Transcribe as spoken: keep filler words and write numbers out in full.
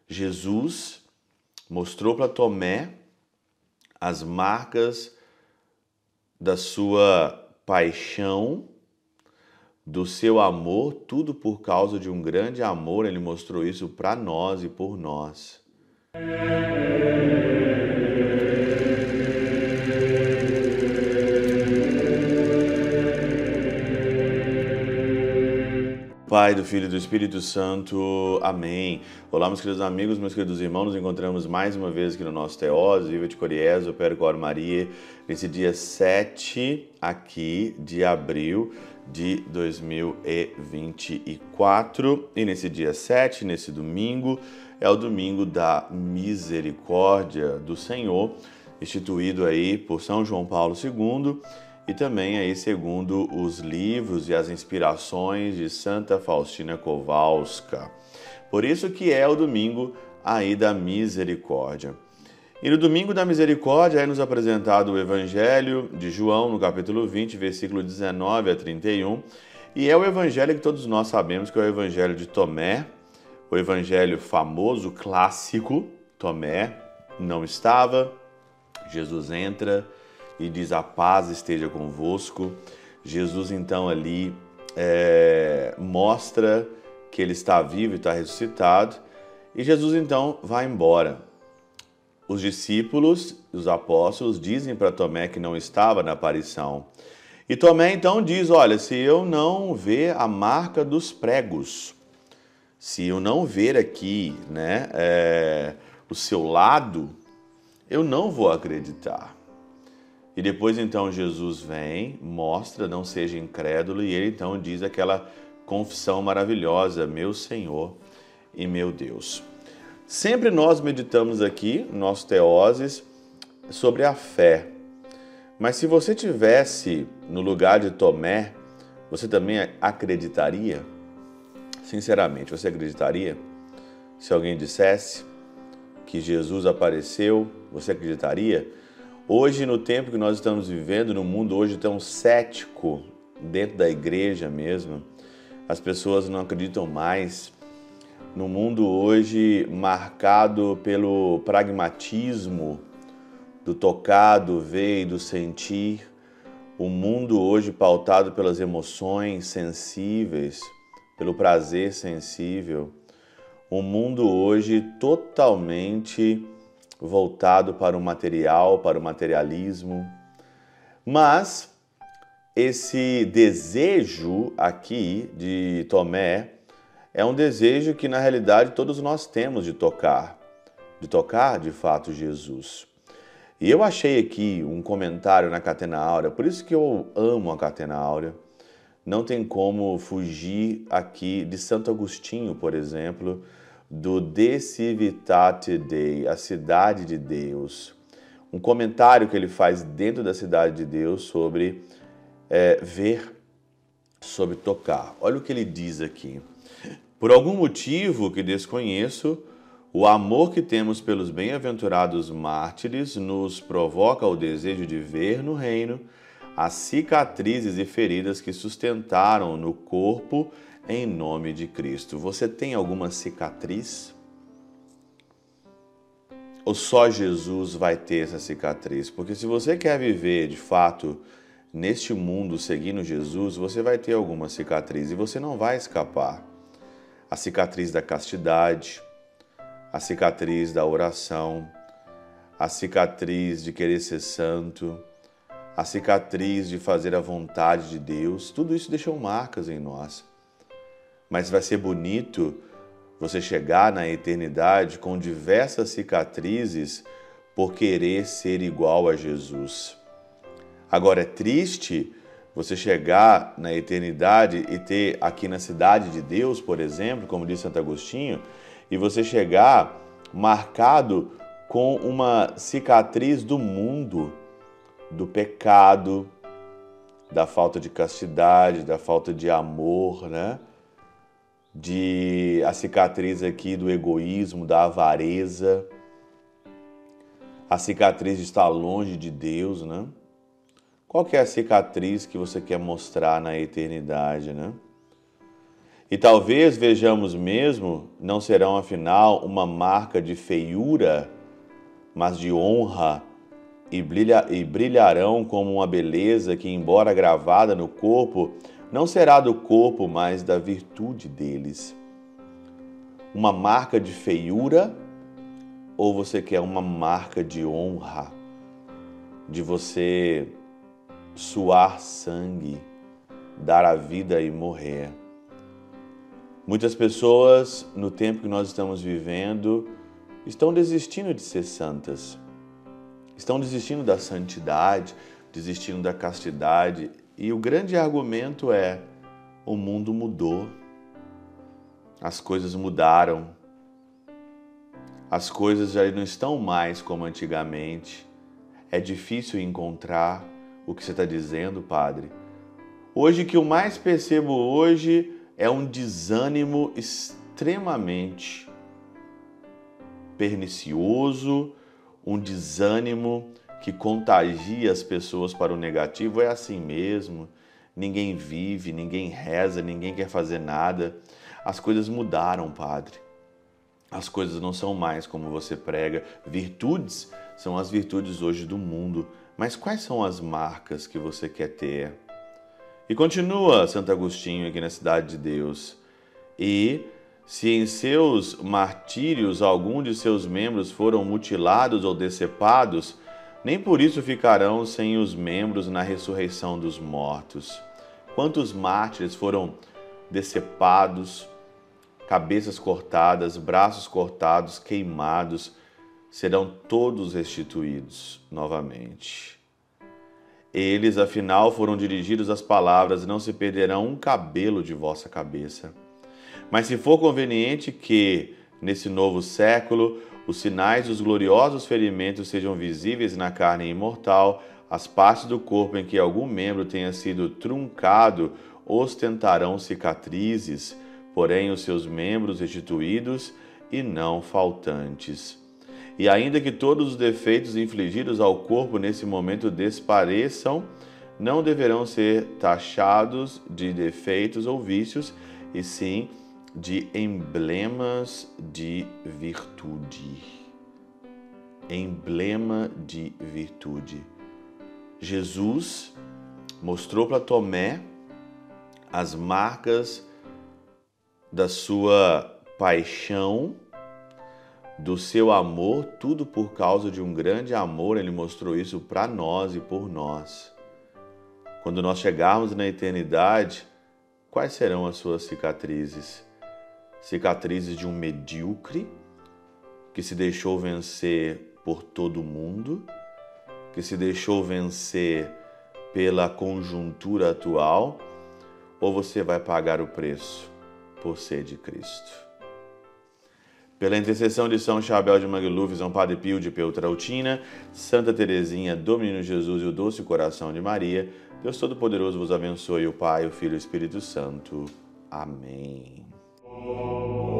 Jesus mostrou para Tomé as marcas da sua paixão, do seu amor, tudo por causa de um grande amor. Ele mostrou isso para nós e por nós. Pai, do Filho e do Espírito Santo. Amém. Olá, meus queridos amigos, meus queridos irmãos. Nos encontramos mais uma vez aqui no nosso Teós, Viva de Coriés, o Percor Maria, nesse dia sete aqui de abril de dois mil e vinte e quatro. E nesse dia sete, nesse domingo, é o domingo da misericórdia do Senhor, instituído aí por São João Paulo segundo, e também aí segundo os livros e as inspirações de Santa Faustina Kowalska. Por isso que é o domingo aí da misericórdia. E no domingo da misericórdia é nos apresentado o Evangelho de João, no capítulo vinte, versículo dezenove a trinta e um, e é o Evangelho que todos nós sabemos que é o Evangelho de Tomé, o Evangelho famoso, clássico. Tomé não estava, Jesus entra e diz: a paz esteja convosco. Jesus então ali é, mostra que ele está vivo e está ressuscitado, e Jesus então vai embora. Os discípulos, os apóstolos, dizem para Tomé que não estava na aparição. E Tomé então diz: olha, se eu não ver a marca dos pregos, se eu não ver aqui, né, é, o seu lado, eu não vou acreditar. E depois então Jesus vem, mostra, não seja incrédulo, e ele então diz aquela confissão maravilhosa: meu Senhor e meu Deus. Sempre nós meditamos aqui, no nosso Teoses, sobre a fé. Mas se você tivesse no lugar de Tomé, você também acreditaria? Sinceramente, você acreditaria? Se alguém dissesse que Jesus apareceu, você acreditaria? Hoje, no tempo que nós estamos vivendo, no mundo hoje tão cético, dentro da igreja mesmo, as pessoas não acreditam mais. No mundo hoje marcado pelo pragmatismo, do tocar, do ver e do sentir, o mundo hoje pautado pelas emoções sensíveis, pelo prazer sensível, o mundo hoje totalmente voltado para o material, para o materialismo. Mas esse desejo aqui de Tomé é um desejo que na realidade todos nós temos de tocar, de tocar de fato Jesus. E eu achei aqui um comentário na Catena Áurea, por isso que eu amo a Catena Áurea. Não tem como fugir aqui de Santo Agostinho, por exemplo, do De Civitate Dei, a cidade de Deus. Um comentário que ele faz dentro da cidade de Deus sobre é, ver, sobre tocar. Olha o que ele diz aqui. Por algum motivo que desconheço, o amor que temos pelos bem-aventurados mártires nos provoca o desejo de ver no reino as cicatrizes e feridas que sustentaram no corpo em nome de Cristo. Você tem alguma cicatriz? Ou só Jesus vai ter essa cicatriz? Porque se você quer viver de fato neste mundo seguindo Jesus, você vai ter alguma cicatriz e você não vai escapar. A cicatriz da castidade, a cicatriz da oração, a cicatriz de querer ser santo, a cicatriz de fazer a vontade de Deus, tudo isso deixou marcas em nós. Mas vai ser bonito você chegar na eternidade com diversas cicatrizes por querer ser igual a Jesus. Agora é triste você chegar na eternidade e ter aqui na cidade de Deus, por exemplo, como diz Santo Agostinho, e você chegar marcado com uma cicatriz do mundo, do pecado, da falta de castidade, da falta de amor, né? De a cicatriz aqui do egoísmo, da avareza, a cicatriz de estar longe de Deus, né? Qual que é a cicatriz que você quer mostrar na eternidade, né? E talvez vejamos mesmo, não serão afinal uma marca de feiura, mas de honra, e, brilha, e brilharão como uma beleza que, embora gravada no corpo, não será do corpo, mas da virtude deles. Uma marca de feiura, ou você quer uma marca de honra, de você suar sangue, dar a vida e morrer? Muitas pessoas, no tempo que nós estamos vivendo, estão desistindo de ser santas. Estão desistindo da santidade, desistindo da castidade. E o grande argumento é: o mundo mudou. As coisas mudaram. As coisas já não estão mais como antigamente. É difícil encontrar o que você está dizendo, Padre. Hoje, o que eu mais percebo hoje é um desânimo extremamente pernicioso, um desânimo que contagia as pessoas para o negativo. É assim mesmo, ninguém vive, ninguém reza, ninguém quer fazer nada. As coisas mudaram, Padre. As coisas não são mais como você prega. Virtudes são as virtudes hoje do mundo. Mas quais são as marcas que você quer ter? E continua Santo Agostinho aqui na Cidade de Deus. E se em seus martírios algum de seus membros foram mutilados ou decepados, nem por isso ficarão sem os membros na ressurreição dos mortos. Quantos mártires foram decepados, cabeças cortadas, braços cortados, queimados, serão todos restituídos novamente. Eles, afinal, foram dirigidos às palavras: não se perderá um cabelo de vossa cabeça. Mas se for conveniente que, nesse novo século, os sinais dos gloriosos ferimentos sejam visíveis na carne imortal, as partes do corpo em que algum membro tenha sido truncado ostentarão cicatrizes, porém os seus membros restituídos e não faltantes. E ainda que todos os defeitos infligidos ao corpo nesse momento despareçam, não deverão ser taxados de defeitos ou vícios, e sim de emblemas de virtude. Emblema de virtude. Jesus mostrou para Tomé as marcas da sua paixão, do seu amor, tudo por causa de um grande amor. Ele mostrou isso para nós e por nós. Quando nós chegarmos na eternidade, quais serão as suas cicatrizes? Cicatrizes de um medíocre que se deixou vencer por todo mundo, que se deixou vencer pela conjuntura atual, ou você vai pagar o preço por ser de Cristo? Pela intercessão de São Chabel de Mangluf, São Padre Pio de Peltrautina, Santa Teresinha do Menino Jesus e o Doce Coração de Maria, Deus Todo-Poderoso vos abençoe, o Pai, o Filho e o Espírito Santo. Amém.